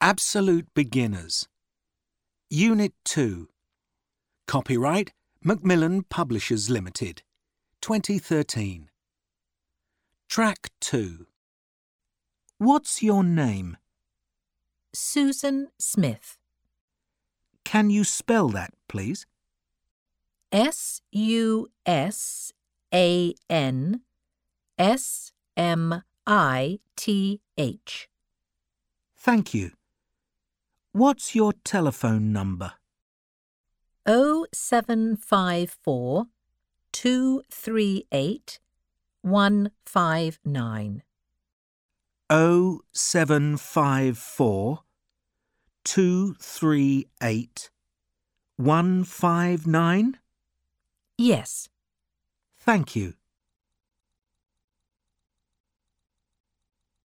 Absolute Beginners. Unit 2. Copyright Macmillan Publishers Limited. 2013. Track 2. What's your name? Susan Smith. Can you spell that, please? SUSANSMITH. Thank you. What's your telephone number? 0754 238 159. 0754 238 159? Yes. Thank you.